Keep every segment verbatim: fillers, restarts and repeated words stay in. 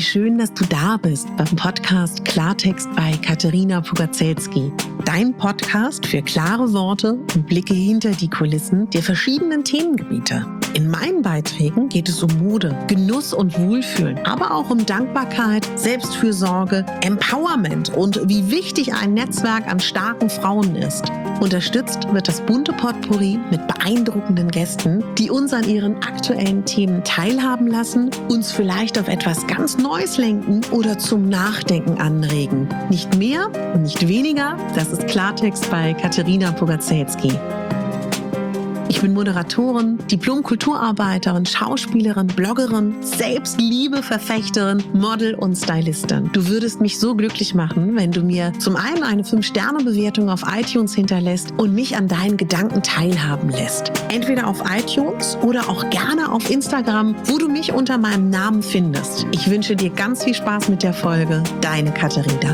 Wie schön, dass du da bist beim Podcast Klartext bei Katerina Pugacelski. Dein Podcast für klare Worte und Blicke hinter die Kulissen der verschiedenen Themengebiete. In meinen Beiträgen geht es um Mode, Genuss und Wohlfühlen, aber auch um Dankbarkeit, Selbstfürsorge, Empowerment und wie wichtig ein Netzwerk an starken Frauen ist. Unterstützt wird das bunte Potpourri mit beeindruckenden Gästen, die uns an ihren aktuellen Themen teilhaben lassen, uns vielleicht auf etwas ganz Neues lenken oder zum Nachdenken anregen. Nicht mehr und nicht weniger, das ist Klartext bei Katerina Pugacelski. Ich bin Moderatorin, Diplom-Kulturarbeiterin, Schauspielerin, Bloggerin, Selbstliebe-Verfechterin, Model und Stylistin. Du würdest mich so glücklich machen, wenn du mir zum einen eine fünf Sterne Bewertung auf iTunes hinterlässt und mich an deinen Gedanken teilhaben lässt. Entweder auf iTunes oder auch gerne auf Instagram, wo du mich unter meinem Namen findest. Ich wünsche dir ganz viel Spaß mit der Folge. Deine Katerina.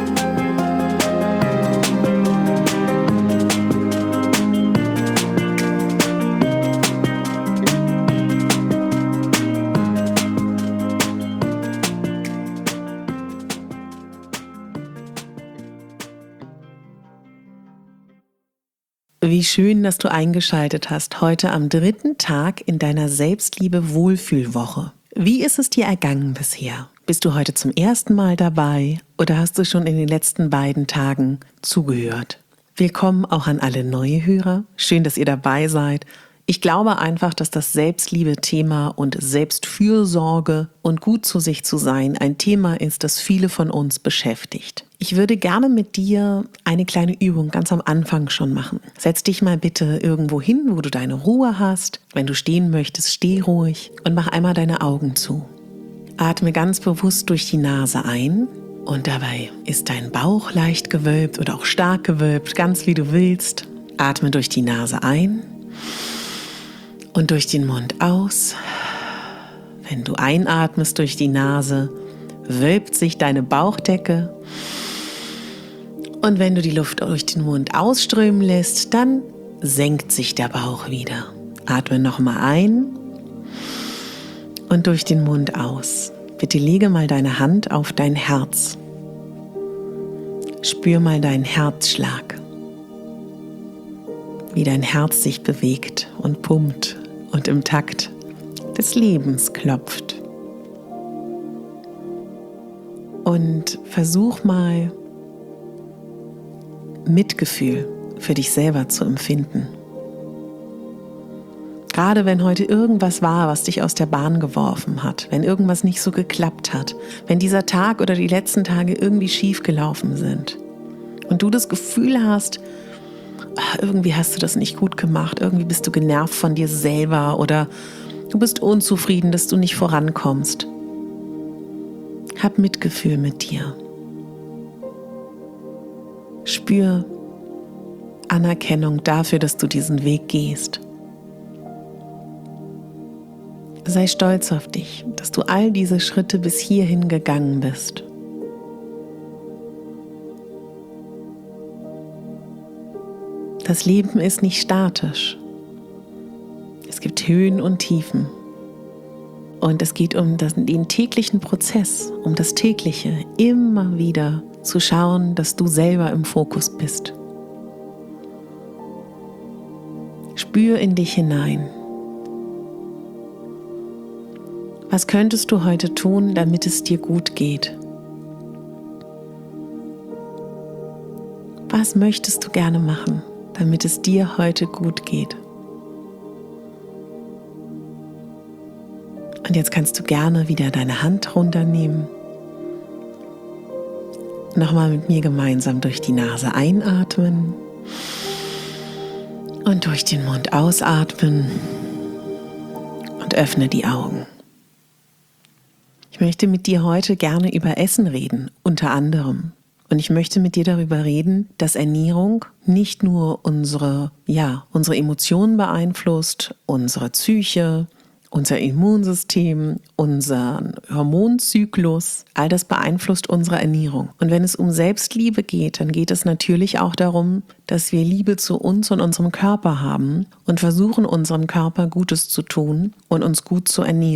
Wie schön, dass du eingeschaltet hast, heute am dritten Tag in deiner Selbstliebe-Wohlfühlwoche. Wie ist es dir ergangen bisher? Bist du heute zum ersten Mal dabei oder hast du schon in den letzten beiden Tagen zugehört? Willkommen auch an alle neue Hörer. Schön, dass ihr dabei seid. Ich glaube einfach, dass das Selbstliebe-Thema und Selbstfürsorge und gut zu sich zu sein ein Thema ist, das viele von uns beschäftigt. Ich würde gerne mit dir eine kleine Übung ganz am Anfang schon machen. Setz dich mal bitte irgendwo hin, wo du deine Ruhe hast. Wenn du stehen möchtest, steh ruhig und mach einmal deine Augen zu. Atme ganz bewusst durch die Nase ein und dabei ist dein Bauch leicht gewölbt oder auch stark gewölbt, ganz wie du willst. Atme durch die Nase ein und durch den Mund aus. Wenn du einatmest durch die Nase, wölbt sich deine Bauchdecke. Und wenn du die Luft durch den Mund ausströmen lässt, dann senkt sich der Bauch wieder. Atme nochmal ein und durch den Mund aus. Bitte lege mal deine Hand auf dein Herz. Spür mal deinen Herzschlag, wie dein Herz sich bewegt und pumpt und im Takt des Lebens klopft. Und versuch mal, Mitgefühl für dich selber zu empfinden. Gerade wenn heute irgendwas war, was dich aus der Bahn geworfen hat, wenn irgendwas nicht so geklappt hat, wenn dieser Tag oder die letzten Tage irgendwie schief gelaufen sind und du das Gefühl hast, ach, irgendwie hast du das nicht gut gemacht, irgendwie bist du genervt von dir selber oder du bist unzufrieden, dass du nicht vorankommst. Hab Mitgefühl mit dir. Spür Anerkennung dafür, dass du diesen Weg gehst. Sei stolz auf dich, dass du all diese Schritte bis hierhin gegangen bist. Das Leben ist nicht statisch. Es gibt Höhen und Tiefen. Und es geht um das, den täglichen Prozess, um das tägliche, immer wieder zu schauen, dass du selber im Fokus bist. Spür in dich hinein. Was könntest du heute tun, damit es dir gut geht? Was möchtest du gerne machen, damit es dir heute gut geht? Und jetzt kannst du gerne wieder deine Hand runternehmen. Nochmal mit mir gemeinsam durch die Nase einatmen und durch den Mund ausatmen und öffne die Augen. Ich möchte mit dir heute gerne über Essen reden, unter anderem. Und ich möchte mit dir darüber reden, dass Ernährung nicht nur unsere, ja, unsere Emotionen beeinflusst, unsere Psyche, unser Immunsystem, unseren Hormonzyklus, all das beeinflusst unsere Ernährung. Und wenn es um Selbstliebe geht, dann geht es natürlich auch darum, dass wir Liebe zu uns und unserem Körper haben und versuchen, unserem Körper Gutes zu tun und uns gut zu ernähren.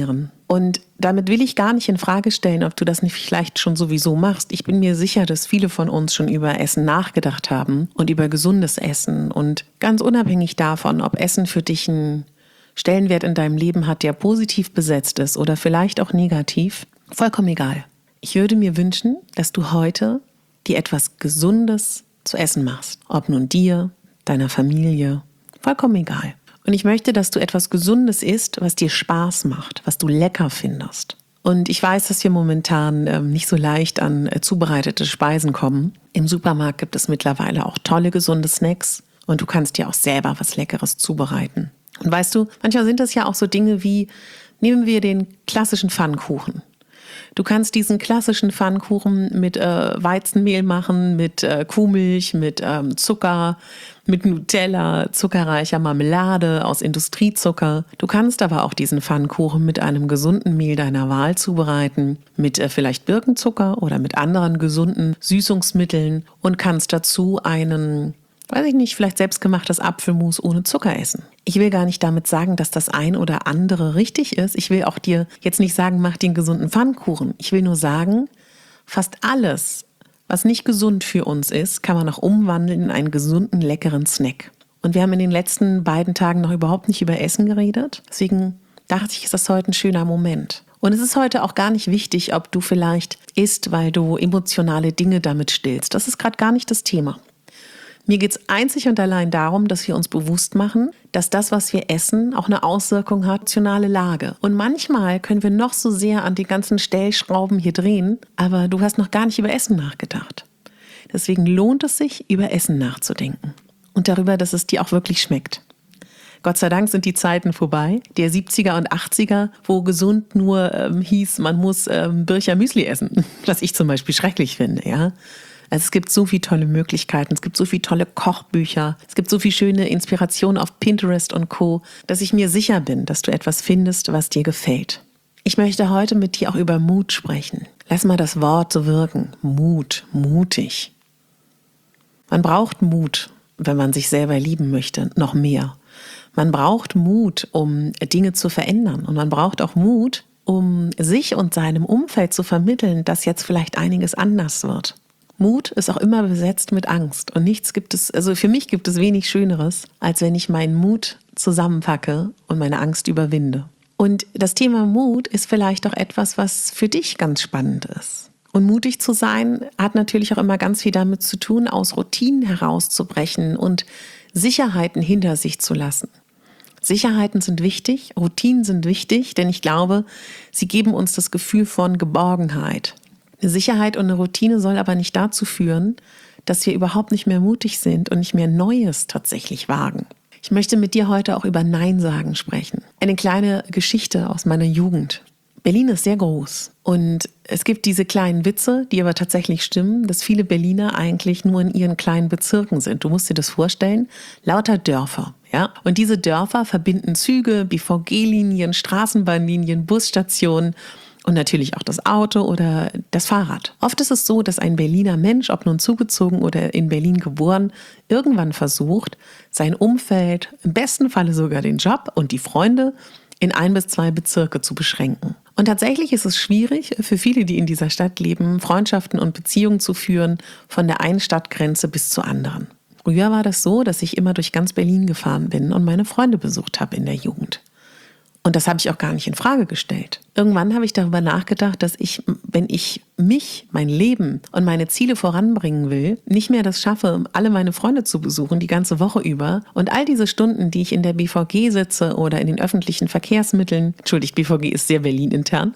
Und damit will ich gar nicht in Frage stellen, ob du das nicht vielleicht schon sowieso machst. Ich bin mir sicher, dass viele von uns schon über Essen nachgedacht haben und über gesundes Essen. Und ganz unabhängig davon, ob Essen für dich einen Stellenwert in deinem Leben hat, der positiv besetzt ist oder vielleicht auch negativ, vollkommen egal. Ich würde mir wünschen, dass du heute dir etwas Gesundes zu essen machst. Ob nun dir, deiner Familie, vollkommen egal. Und ich möchte, dass du etwas Gesundes isst, was dir Spaß macht, was du lecker findest. Und ich weiß, dass wir momentan ähm, nicht so leicht an äh, zubereitete Speisen kommen. Im Supermarkt gibt es mittlerweile auch tolle, gesunde Snacks. Und du kannst dir auch selber was Leckeres zubereiten. Und weißt du, manchmal sind das ja auch so Dinge wie, nehmen wir den klassischen Pfannkuchen. Du kannst diesen klassischen Pfannkuchen mit äh, Weizenmehl machen, mit äh, Kuhmilch, mit ähm, Zucker, mit Nutella, zuckerreicher Marmelade aus Industriezucker. Du kannst aber auch diesen Pfannkuchen mit einem gesunden Mehl deiner Wahl zubereiten, mit äh, vielleicht Birkenzucker oder mit anderen gesunden Süßungsmitteln und kannst dazu einen, weiß ich nicht, vielleicht selbstgemachtes Apfelmus ohne Zucker essen. Ich will gar nicht damit sagen, dass das ein oder andere richtig ist. Ich will auch dir jetzt nicht sagen, mach den gesunden Pfannkuchen. Ich will nur sagen, fast alles, was nicht gesund für uns ist, kann man auch umwandeln in einen gesunden, leckeren Snack. Und wir haben in den letzten beiden Tagen noch überhaupt nicht über Essen geredet. Deswegen dachte ich, ist das heute ein schöner Moment. Und es ist heute auch gar nicht wichtig, ob du vielleicht isst, weil du emotionale Dinge damit stillst. Das ist gerade gar nicht das Thema. Mir geht es einzig und allein darum, dass wir uns bewusst machen, dass das, was wir essen, auch eine Auswirkung hat, emotionale Lage. Und manchmal können wir noch so sehr an die ganzen Stellschrauben hier drehen, aber du hast noch gar nicht über Essen nachgedacht. Deswegen lohnt es sich, über Essen nachzudenken und darüber, dass es dir auch wirklich schmeckt. Gott sei Dank sind die Zeiten vorbei, der siebziger und achtziger, wo gesund nur ähm, hieß, man muss ähm, Bircher Müsli essen, was ich zum Beispiel schrecklich finde, ja. Also es gibt so viele tolle Möglichkeiten, es gibt so viele tolle Kochbücher, es gibt so viel schöne Inspiration auf Pinterest und Co., dass ich mir sicher bin, dass du etwas findest, was dir gefällt. Ich möchte heute mit dir auch über Mut sprechen. Lass mal das Wort so wirken. Mut, mutig. Man braucht Mut, wenn man sich selber lieben möchte, noch mehr. Man braucht Mut, um Dinge zu verändern. Und man braucht auch Mut, um sich und seinem Umfeld zu vermitteln, dass jetzt vielleicht einiges anders wird. Mut ist auch immer besetzt mit Angst. Und nichts gibt es, also für mich gibt es wenig Schöneres, als wenn ich meinen Mut zusammenpacke und meine Angst überwinde. Und das Thema Mut ist vielleicht auch etwas, was für dich ganz spannend ist. Und mutig zu sein hat natürlich auch immer ganz viel damit zu tun, aus Routinen herauszubrechen und Sicherheiten hinter sich zu lassen. Sicherheiten sind wichtig, Routinen sind wichtig, denn ich glaube, sie geben uns das Gefühl von Geborgenheit. Eine Sicherheit und eine Routine soll aber nicht dazu führen, dass wir überhaupt nicht mehr mutig sind und nicht mehr Neues tatsächlich wagen. Ich möchte mit dir heute auch über Nein sagen sprechen. Eine kleine Geschichte aus meiner Jugend. Berlin ist sehr groß und es gibt diese kleinen Witze, die aber tatsächlich stimmen, dass viele Berliner eigentlich nur in ihren kleinen Bezirken sind. Du musst dir das vorstellen, lauter Dörfer. Ja? Und diese Dörfer verbinden Züge, B V G-Linien, Straßenbahnlinien, Busstationen und natürlich auch das Auto oder das Fahrrad. Oft ist es so, dass ein Berliner Mensch, ob nun zugezogen oder in Berlin geboren, irgendwann versucht, sein Umfeld, im besten Falle sogar den Job und die Freunde, in ein bis zwei Bezirke zu beschränken. Und tatsächlich ist es schwierig für viele, die in dieser Stadt leben, Freundschaften und Beziehungen zu führen, von der einen Stadtgrenze bis zur anderen. Früher war das so, dass ich immer durch ganz Berlin gefahren bin und meine Freunde besucht habe in der Jugend. Und das habe ich auch gar nicht in Frage gestellt. Irgendwann habe ich darüber nachgedacht, dass ich, wenn ich mich, mein Leben und meine Ziele voranbringen will, nicht mehr das schaffe, alle meine Freunde zu besuchen, die ganze Woche über. Und all diese Stunden, die ich in der B V G sitze oder in den öffentlichen Verkehrsmitteln, entschuldigt, B V G ist sehr Berlin-intern,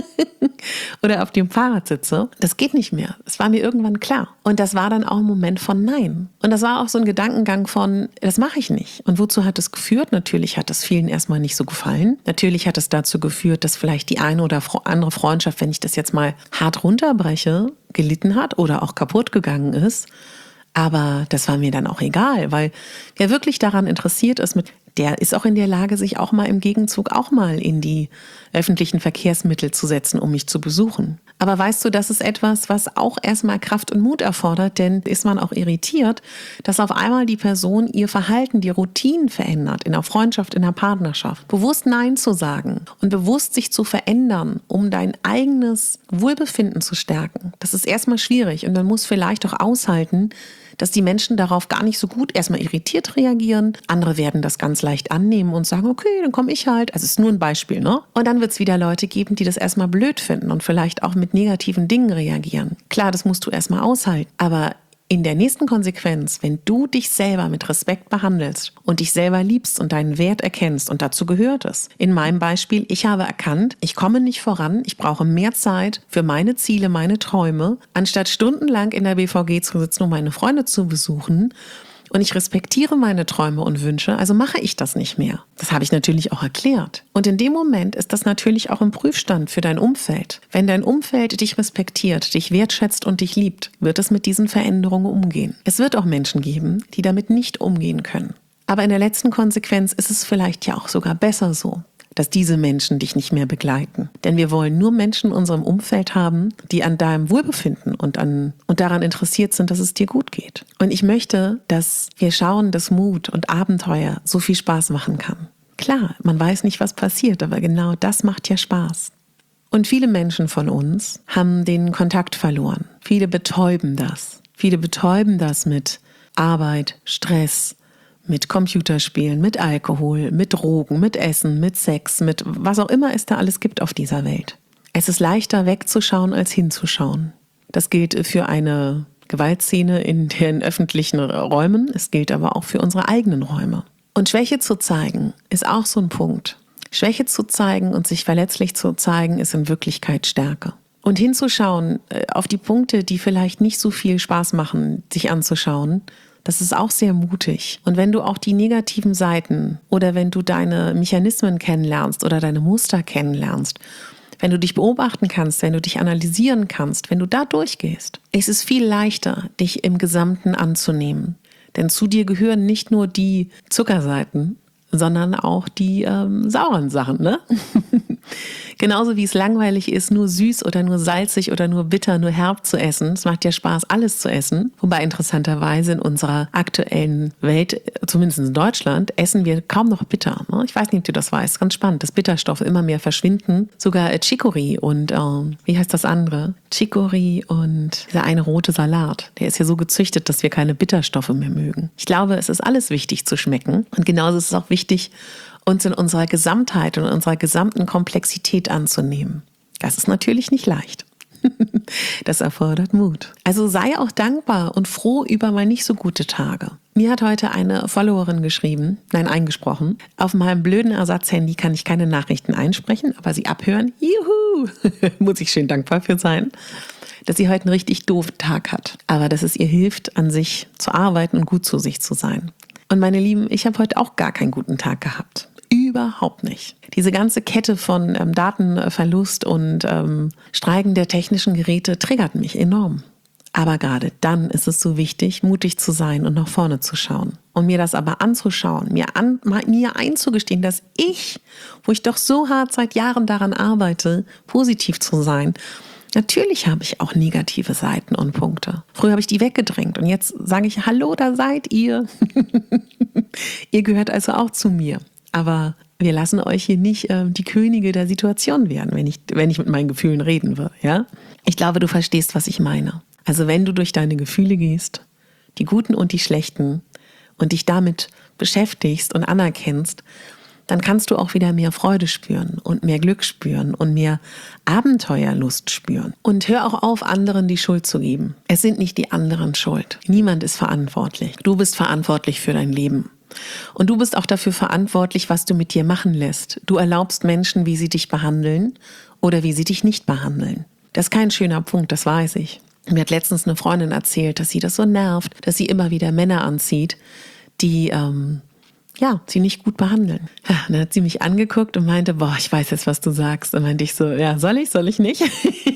oder auf dem Fahrrad sitze, das geht nicht mehr. Das war mir irgendwann klar. Und das war dann auch ein Moment von Nein. Und das war auch so ein Gedankengang von, das mache ich nicht. Und wozu hat es geführt? Natürlich hat es vielen erstmal nicht so gefallen. Natürlich hat es dazu geführt, dass vielleicht die eine oder andere Freundschaft, wenn ich das jetzt mal hart runterbreche, gelitten hat oder auch kaputt gegangen ist. Aber das war mir dann auch egal, weil wer wirklich daran interessiert ist, mit der ist auch in der Lage, sich auch mal im Gegenzug auch mal in die öffentlichen Verkehrsmittel zu setzen, um mich zu besuchen. Aber weißt du, das ist etwas, was auch erstmal Kraft und Mut erfordert, denn ist man auch irritiert, dass auf einmal die Person ihr Verhalten, die Routinen verändert, in der Freundschaft, in der Partnerschaft. Bewusst Nein zu sagen und bewusst sich zu verändern, um dein eigenes Wohlbefinden zu stärken. Das ist erstmal schwierig und man muss vielleicht auch aushalten, dass die Menschen darauf gar nicht so gut erstmal irritiert reagieren. Andere werden das ganz leicht annehmen und sagen, okay, dann komme ich halt. Also es ist nur ein Beispiel, ne? Und dann wird es wieder Leute geben, die das erstmal blöd finden und vielleicht auch mit negativen Dingen reagieren. Klar, das musst du erstmal aushalten. Aber in der nächsten Konsequenz, wenn du dich selber mit Respekt behandelst und dich selber liebst und deinen Wert erkennst, und dazu gehört es. In meinem Beispiel, ich habe erkannt, ich komme nicht voran, ich brauche mehr Zeit für meine Ziele, meine Träume, anstatt stundenlang in der B V G zu sitzen, um meine Freunde zu besuchen. Und ich respektiere meine Träume und Wünsche, also mache ich das nicht mehr. Das habe ich natürlich auch erklärt. Und in dem Moment ist das natürlich auch ein Prüfstand für dein Umfeld. Wenn dein Umfeld dich respektiert, dich wertschätzt und dich liebt, wird es mit diesen Veränderungen umgehen. Es wird auch Menschen geben, die damit nicht umgehen können. Aber in der letzten Konsequenz ist es vielleicht ja auch sogar besser so, dass diese Menschen dich nicht mehr begleiten. Denn wir wollen nur Menschen in unserem Umfeld haben, die an deinem Wohlbefinden und, an, und daran interessiert sind, dass es dir gut geht. Und ich möchte, dass wir schauen, dass Mut und Abenteuer so viel Spaß machen kann. Klar, man weiß nicht, was passiert, aber genau das macht ja Spaß. Und viele Menschen von uns haben den Kontakt verloren. Viele betäuben das. Viele betäuben das mit Arbeit, Stress, mit Computerspielen, mit Alkohol, mit Drogen, mit Essen, mit Sex, mit was auch immer es da alles gibt auf dieser Welt. Es ist leichter wegzuschauen als hinzuschauen. Das gilt für eine Gewaltszene in den öffentlichen Räumen, es gilt aber auch für unsere eigenen Räume. Und Schwäche zu zeigen ist auch so ein Punkt. Schwäche zu zeigen und sich verletzlich zu zeigen ist in Wirklichkeit Stärke. Und hinzuschauen auf die Punkte, die vielleicht nicht so viel Spaß machen, sich anzuschauen, das ist auch sehr mutig. Und wenn du auch die negativen Seiten oder wenn du deine Mechanismen kennenlernst oder deine Muster kennenlernst, wenn du dich beobachten kannst, wenn du dich analysieren kannst, wenn du da durchgehst, ist es viel leichter, dich im Gesamten anzunehmen. Denn zu dir gehören nicht nur die Zuckerseiten, sondern auch die ähm, sauren Sachen, ne? Genauso wie es langweilig ist, nur süß oder nur salzig oder nur bitter, nur herb zu essen. Es macht ja Spaß, alles zu essen. Wobei interessanterweise in unserer aktuellen Welt, zumindest in Deutschland, essen wir kaum noch bitter. Ne? Ich weiß nicht, ob du das weißt. Ganz spannend, dass Bitterstoffe immer mehr verschwinden. Sogar äh, Chicorée und, äh, wie heißt das andere? Chicorée und dieser eine rote Salat. Der ist ja so gezüchtet, dass wir keine Bitterstoffe mehr mögen. Ich glaube, es ist alles wichtig zu schmecken. Und genauso ist es auch wichtig, uns in unserer Gesamtheit und unserer gesamten Komplexität anzunehmen. Das ist natürlich nicht leicht. Das erfordert Mut. Also sei auch dankbar und froh über mal nicht so gute Tage. Mir hat heute eine Followerin geschrieben, nein, eingesprochen. Auf meinem blöden Ersatzhandy kann ich keine Nachrichten einsprechen, aber sie abhören. Juhu! Muss ich schön dankbar für sein, dass sie heute einen richtig doofen Tag hat. Aber dass es ihr hilft, an sich zu arbeiten und gut zu sich zu sein. Und meine Lieben, ich habe heute auch gar keinen guten Tag gehabt. Überhaupt nicht. Diese ganze Kette von ähm, Datenverlust und ähm, Streiken der technischen Geräte triggert mich enorm. Aber gerade dann ist es so wichtig, mutig zu sein und nach vorne zu schauen. Und mir das aber anzuschauen, mir, an, mir einzugestehen, dass ich, wo ich doch so hart seit Jahren daran arbeite, positiv zu sein, natürlich habe ich auch negative Seiten und Punkte. Früher habe ich die weggedrängt und jetzt sage ich, hallo, da seid ihr. Ihr gehört also auch zu mir. Aber wir lassen euch hier nicht äh, die Könige der Situation werden, wenn ich, wenn ich mit meinen Gefühlen reden würde. Ja? Ich glaube, du verstehst, was ich meine. Also wenn du durch deine Gefühle gehst, die guten und die schlechten, und dich damit beschäftigst und anerkennst, dann kannst du auch wieder mehr Freude spüren und mehr Glück spüren und mehr Abenteuerlust spüren. Und hör auch auf, anderen die Schuld zu geben. Es sind nicht die anderen schuld. Niemand ist verantwortlich. Du bist verantwortlich für dein Leben. Und du bist auch dafür verantwortlich, was du mit dir machen lässt. Du erlaubst Menschen, wie sie dich behandeln oder wie sie dich nicht behandeln. Das ist kein schöner Punkt, das weiß ich. Mir hat letztens eine Freundin erzählt, dass sie das so nervt, dass sie immer wieder Männer anzieht, die ähm, ja, sie nicht gut behandeln. Ja, dann hat sie mich angeguckt und meinte, boah, ich weiß jetzt, was du sagst. Und meinte ich so, ja, soll ich, soll ich nicht?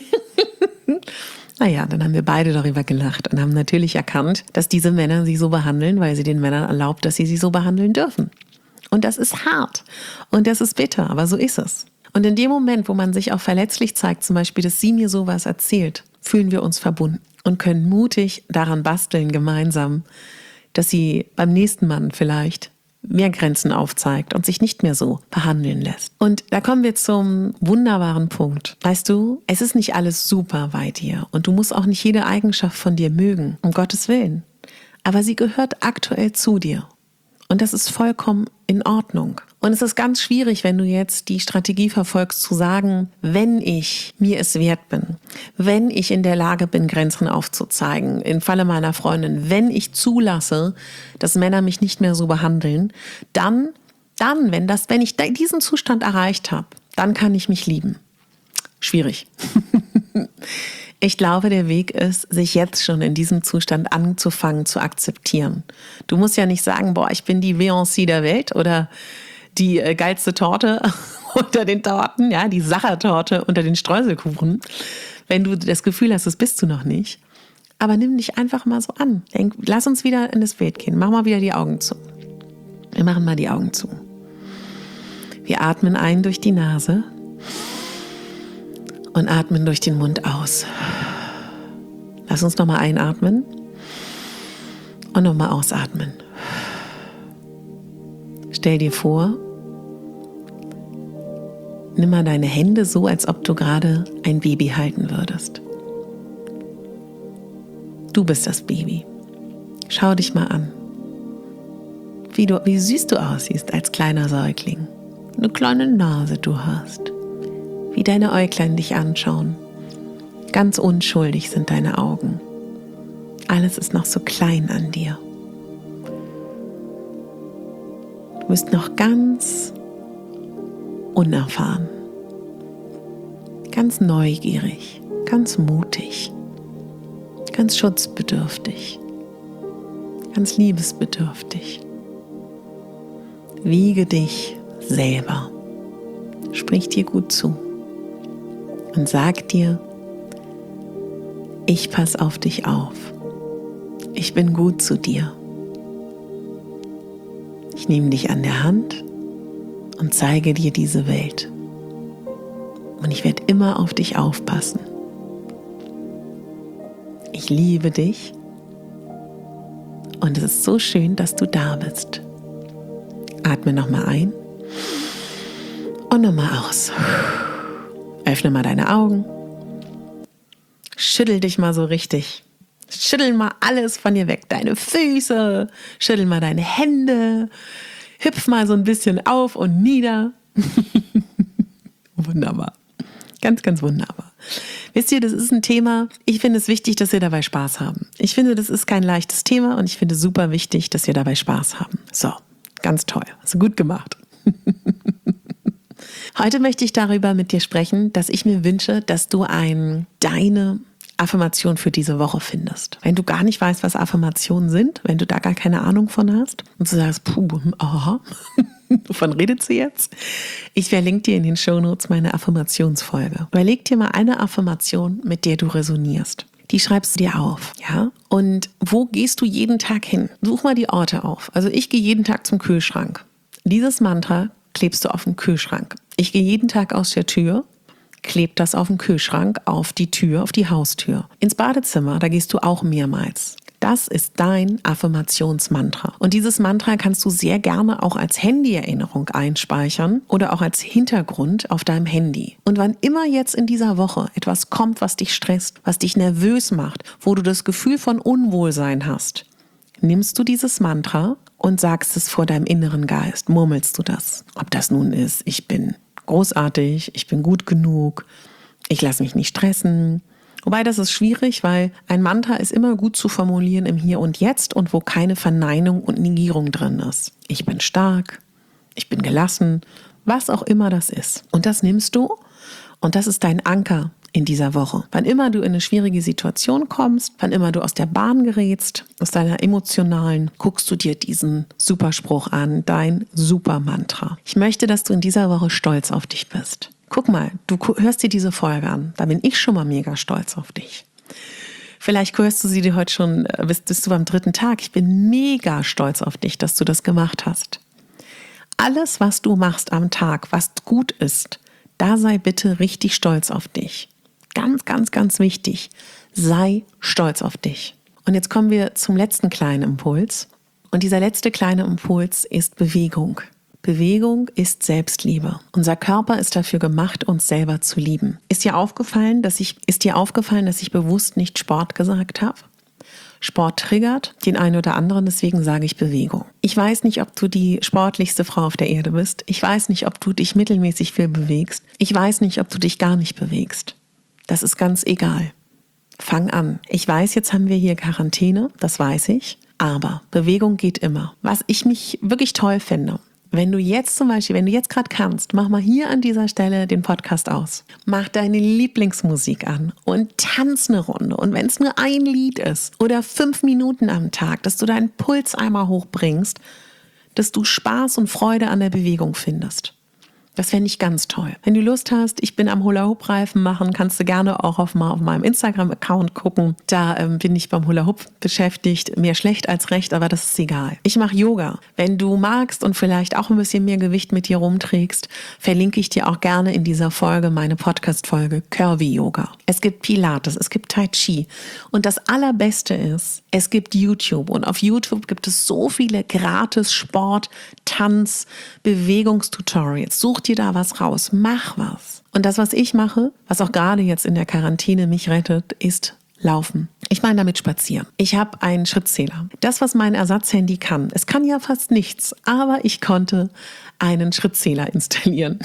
Naja, dann haben wir beide darüber gelacht und haben natürlich erkannt, dass diese Männer sie so behandeln, weil sie den Männern erlaubt, dass sie sie so behandeln dürfen. Und das ist hart und das ist bitter, aber so ist es. Und in dem Moment, wo man sich auch verletzlich zeigt, zum Beispiel, dass sie mir sowas erzählt, fühlen wir uns verbunden und können mutig daran basteln gemeinsam, dass sie beim nächsten Mann vielleicht mehr Grenzen aufzeigt und sich nicht mehr so behandeln lässt. Und da kommen wir zum wunderbaren Punkt. Weißt du, es ist nicht alles super bei dir und du musst auch nicht jede Eigenschaft von dir mögen, um Gottes Willen. Aber sie gehört aktuell zu dir. Und das ist vollkommen in Ordnung. Und es ist ganz schwierig, wenn du jetzt die Strategie verfolgst, zu sagen, wenn ich mir es wert bin, wenn ich in der Lage bin, Grenzen aufzuzeigen, im Falle meiner Freundin, wenn ich zulasse, dass Männer mich nicht mehr so behandeln, dann, dann, wenn das, wenn ich diesen Zustand erreicht habe, dann kann ich mich lieben. Schwierig. Ich glaube, der Weg ist, sich jetzt schon in diesem Zustand anzufangen zu akzeptieren. Du musst ja nicht sagen, boah, ich bin die Beyoncé der Welt oder die äh, geilste Torte unter den Torten, ja, die Sachertorte unter den Streuselkuchen. Wenn du das Gefühl hast, das bist du noch nicht. Aber nimm dich einfach mal so an. Denk, lass uns wieder in das Bild gehen. Mach mal wieder die Augen zu. Wir machen mal die Augen zu. Wir atmen ein durch die Nase und atmen durch den Mund aus. Lass uns nochmal einatmen und nochmal ausatmen. Stell dir vor, nimm mal deine Hände so, als ob du gerade ein Baby halten würdest. Du bist das Baby. Schau dich mal an. Wie, du, wie süß du aussiehst als kleiner Säugling. Eine kleine Nase du hast. Wie deine Äuglein dich anschauen. Ganz unschuldig sind deine Augen. Alles ist noch so klein an dir. Du bist noch ganz unerfahren. Ganz neugierig. Ganz mutig. Ganz schutzbedürftig. Ganz liebesbedürftig. Wiege dich selber. Sprich dir gut zu. Und sag dir, ich passe auf dich auf. Ich bin gut zu dir. Ich nehme dich an der Hand und zeige dir diese Welt. Und ich werde immer auf dich aufpassen. Ich liebe dich. Und es ist so schön, dass du da bist. Atme nochmal ein und nochmal aus. Öffne mal deine Augen. Schüttel dich mal so richtig. Schüttel mal alles von dir weg. Deine Füße. Schüttel mal deine Hände. Hüpf mal so ein bisschen auf und nieder. Wunderbar. Ganz, ganz wunderbar. Wisst ihr, das ist ein Thema, ich finde es wichtig, dass wir dabei Spaß haben. Ich finde, das ist kein leichtes Thema und ich finde es super wichtig, dass wir dabei Spaß haben. So, ganz toll. Hast du gut gemacht. Heute möchte ich darüber mit dir sprechen, dass ich mir wünsche, dass du ein, deine Affirmation für diese Woche findest. Wenn du gar nicht weißt, was Affirmationen sind, wenn du da gar keine Ahnung von hast und du sagst, puh, aha, wovon redet sie jetzt? Ich verlinke dir in den Shownotes meine Affirmationsfolge. Überleg dir mal eine Affirmation, mit der du resonierst. Die schreibst du dir auf, ja? Und wo gehst du jeden Tag hin? Such mal die Orte auf. Also ich gehe jeden Tag zum Kühlschrank. Dieses Mantra klebst du auf den Kühlschrank. Ich gehe jeden Tag aus der Tür, kleb das auf den Kühlschrank, auf die Tür, auf die Haustür. Ins Badezimmer, da gehst du auch mehrmals. Das ist dein Affirmationsmantra. Und dieses Mantra kannst du sehr gerne auch als Handy-Erinnerung einspeichern oder auch als Hintergrund auf deinem Handy. Und wann immer jetzt in dieser Woche etwas kommt, was dich stresst, was dich nervös macht, wo du das Gefühl von Unwohlsein hast, nimmst du dieses Mantra und sagst es vor deinem inneren Geist. Murmelst du das? Ob das nun ist, ich bin großartig, ich bin gut genug, ich lasse mich nicht stressen. Wobei das ist schwierig, weil ein Mantra ist immer gut zu formulieren im Hier und Jetzt und wo keine Verneinung und Negierung drin ist. Ich bin stark, ich bin gelassen, was auch immer das ist. Und das nimmst du und das ist dein Anker in dieser Woche. Wann immer du in eine schwierige Situation kommst, wann immer du aus der Bahn gerätst, aus deiner emotionalen, guckst du dir diesen Superspruch an, dein Supermantra. Ich möchte, dass du in dieser Woche stolz auf dich bist. Guck mal, du hörst dir diese Folge an. Da bin ich schon mal mega stolz auf dich. Vielleicht hörst du sie dir heute schon, bist, bist du beim dritten Tag. Ich bin mega stolz auf dich, dass du das gemacht hast. alles, was du machst am Tag, was gut ist, da sei bitte richtig stolz auf dich. Ganz, ganz, ganz wichtig. Sei stolz auf dich. Und jetzt kommen wir zum letzten kleinen Impuls. Und dieser letzte kleine Impuls ist Bewegung. Bewegung ist Selbstliebe. Unser Körper ist dafür gemacht, uns selber zu lieben. Ist dir aufgefallen, dass ich, ist dir aufgefallen, dass ich bewusst nicht Sport gesagt habe? Sport triggert den einen oder anderen, deswegen sage ich Bewegung. Ich weiß nicht, ob du die sportlichste Frau auf der Erde bist. Ich weiß nicht, ob du dich mittelmäßig viel bewegst. Ich weiß nicht, ob du dich gar nicht bewegst. Das ist ganz egal. Fang an. Ich weiß, jetzt haben wir hier Quarantäne, das weiß ich. Aber Bewegung geht immer. Was ich mich wirklich toll finde, wenn du jetzt zum Beispiel, wenn du jetzt gerade kannst, mach mal hier an dieser Stelle den Podcast aus. Mach deine Lieblingsmusik an und tanz eine Runde. Und wenn es nur ein Lied ist oder fünf Minuten am Tag, dass du deinen Puls einmal hochbringst, dass du Spaß und Freude an der Bewegung findest. Das fände ich ganz toll. Wenn du Lust hast, ich bin am Hula-Hoop-Reifen machen, kannst du gerne auch auf, mal auf meinem Instagram-Account gucken. Da ähm, bin ich beim Hula-Hoop beschäftigt. Mehr schlecht als recht, aber das ist egal. Ich mache Yoga. Wenn du magst und vielleicht auch ein bisschen mehr Gewicht mit dir rumträgst, verlinke ich dir auch gerne in dieser Folge meine Podcast-Folge Curvy Yoga. Es gibt Pilates, es gibt Tai Chi. Und das Allerbeste ist, es gibt YouTube. Und auf YouTube gibt es so viele gratis Sport, Tanz, Bewegungstutorials. Such dir da was raus, mach was. Und das, was ich mache, was auch gerade jetzt in der Quarantäne mich rettet, ist Laufen. Ich meine damit spazieren. Ich habe einen Schrittzähler. Das, was mein Ersatzhandy kann. Es kann ja fast nichts, aber ich konnte einen Schrittzähler installieren.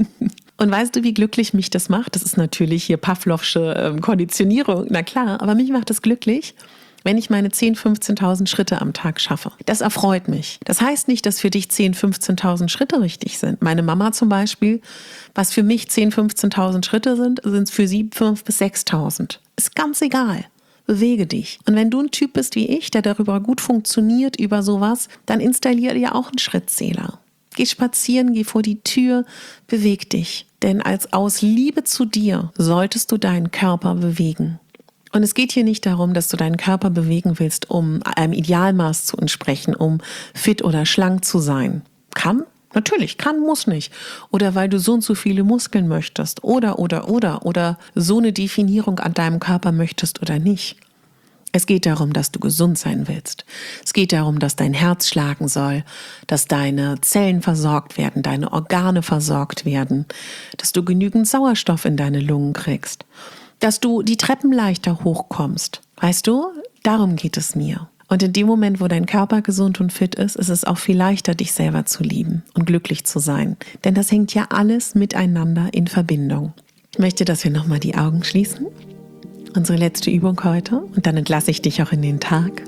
Und weißt du, wie glücklich mich das macht? Das ist natürlich hier Pavlovsche ähm, Konditionierung, na klar, aber mich macht es glücklich, wenn ich meine zehntausend, fünfzehntausend Schritte am Tag schaffe. Das erfreut mich. Das heißt nicht, dass für dich zehntausend, fünfzehntausend Schritte richtig sind. Meine Mama zum Beispiel, was für mich zehntausend, fünfzehntausend Schritte sind, sind es für sie fünftausend bis sechstausend. Ist ganz egal. Bewege dich. Und wenn du ein Typ bist wie ich, der darüber gut funktioniert, über sowas, dann installiere dir auch einen Schrittzähler. Geh spazieren, geh vor die Tür, beweg dich. Denn als aus Liebe zu dir solltest du deinen Körper bewegen. Und es geht hier nicht darum, dass du deinen Körper bewegen willst, um einem Idealmaß zu entsprechen, um fit oder schlank zu sein. Kann? Natürlich, kann, muss nicht. Oder weil du so und so viele Muskeln möchtest. Oder, oder, oder. Oder so eine Definierung an deinem Körper möchtest oder nicht. Es geht darum, dass du gesund sein willst. Es geht darum, dass dein Herz schlagen soll, dass deine Zellen versorgt werden, deine Organe versorgt werden, dass du genügend Sauerstoff in deine Lungen kriegst. Dass du die Treppen leichter hochkommst. Weißt du, darum geht es mir. Und in dem Moment, wo dein Körper gesund und fit ist, ist es auch viel leichter, dich selber zu lieben und glücklich zu sein. Denn das hängt ja alles miteinander in Verbindung. Ich möchte, dass wir nochmal die Augen schließen. Unsere letzte Übung heute. Und dann entlasse ich dich auch in den Tag.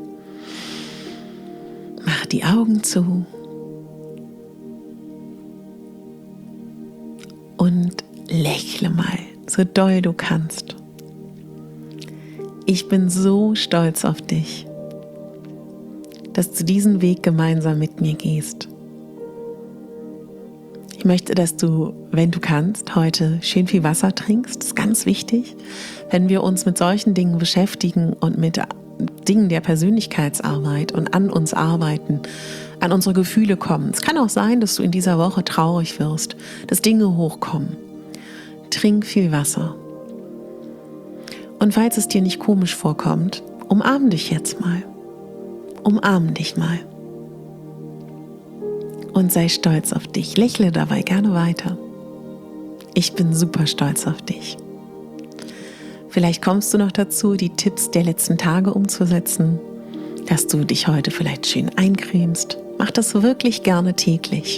Mach die Augen zu. Und lächle mal, so doll du kannst. Ich bin so stolz auf dich, dass du diesen Weg gemeinsam mit mir gehst. Ich möchte, dass du, wenn du kannst, heute schön viel Wasser trinkst. Das ist ganz wichtig, wenn wir uns mit solchen Dingen beschäftigen und mit Dingen der Persönlichkeitsarbeit und an uns arbeiten, an unsere Gefühle kommen. Es kann auch sein, dass du in dieser Woche traurig wirst, dass Dinge hochkommen. Trink viel Wasser. Und falls es dir nicht komisch vorkommt, umarm dich jetzt mal. Umarm dich mal. Und sei stolz auf dich. Lächle dabei gerne weiter. Ich bin super stolz auf dich. Vielleicht kommst du noch dazu, die Tipps der letzten Tage umzusetzen, dass du dich heute vielleicht schön eincremst. Mach das wirklich gerne täglich.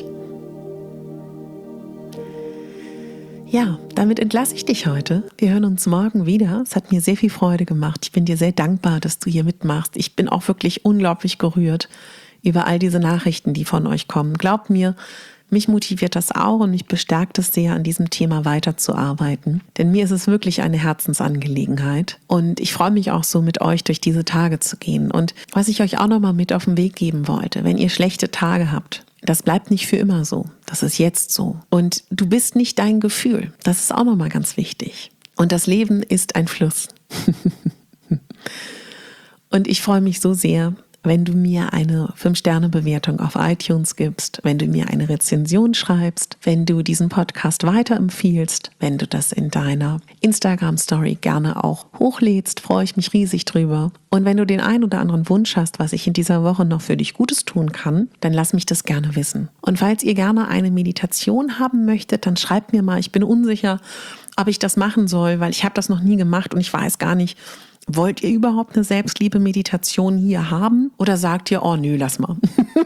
Ja, damit entlasse ich dich heute. Wir hören uns morgen wieder. Es hat mir sehr viel Freude gemacht. Ich bin dir sehr dankbar, dass du hier mitmachst. Ich bin auch wirklich unglaublich gerührt über all diese Nachrichten, die von euch kommen. Glaubt mir, mich motiviert das auch und mich bestärkt es sehr, an diesem Thema weiterzuarbeiten. Denn mir ist es wirklich eine Herzensangelegenheit. Und ich freue mich auch so, mit euch durch diese Tage zu gehen. Und was ich euch auch nochmal mit auf den Weg geben wollte, wenn ihr schlechte Tage habt, das bleibt nicht für immer so. Das ist jetzt so. Und du bist nicht dein Gefühl. Das ist auch nochmal ganz wichtig. Und das Leben ist ein Fluss. Und ich freue mich so sehr, wenn du mir eine fünf Sterne Bewertung auf iTunes gibst, wenn du mir eine Rezension schreibst, wenn du diesen Podcast weiterempfiehlst, wenn du das in deiner Instagram-Story gerne auch hochlädst, freue ich mich riesig drüber. Und wenn du den einen oder anderen Wunsch hast, was ich in dieser Woche noch für dich Gutes tun kann, dann lass mich das gerne wissen. Und falls ihr gerne eine Meditation haben möchtet, dann schreibt mir mal, ich bin unsicher, ob ich das machen soll, weil ich habe das noch nie gemacht und ich weiß gar nicht, wollt ihr überhaupt eine Selbstliebe-Meditation hier haben oder sagt ihr, oh nö, lass mal.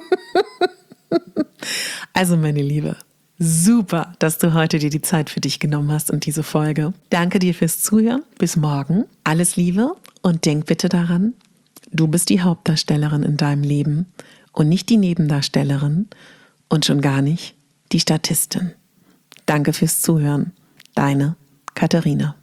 Also meine Liebe, super, dass du heute dir die Zeit für dich genommen hast und diese Folge. Danke dir fürs Zuhören. Bis morgen. Alles Liebe und denk bitte daran, du bist die Hauptdarstellerin in deinem Leben und nicht die Nebendarstellerin und schon gar nicht die Statistin. Danke fürs Zuhören. Deine Katharina.